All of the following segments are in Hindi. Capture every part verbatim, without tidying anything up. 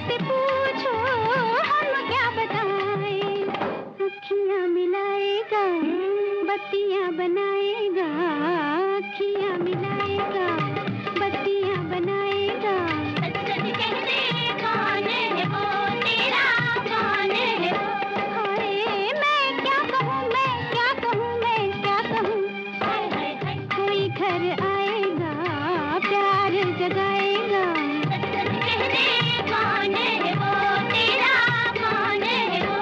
से पूछो हम क्या बताएं। अखियां मिलाएगा, बत्तियां बनाएगा, अखियां मिलाएगा, बत्तियां बनाएगा। सच सच कह दे कौन है वो, तेरा कौन है वो। हाय मैं क्या कहूँ, मैं क्या कहूँ, मैं क्या कहूँ। हाय हाय हाय कोई घर आएगा, प्यार जगाएगा। सच सच कह दे कौन है वो, तेरा कौन है वो।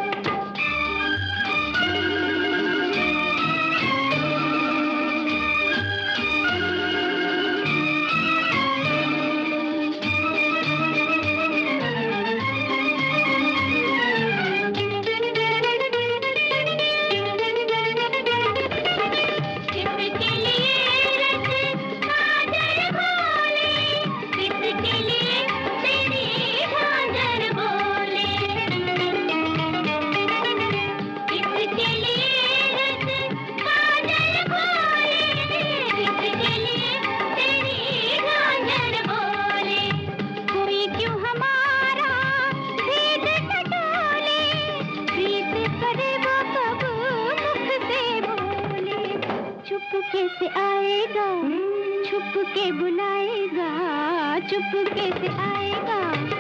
चुपके से आएगा, छुप के बुलाएगा, चुपके से आएगा।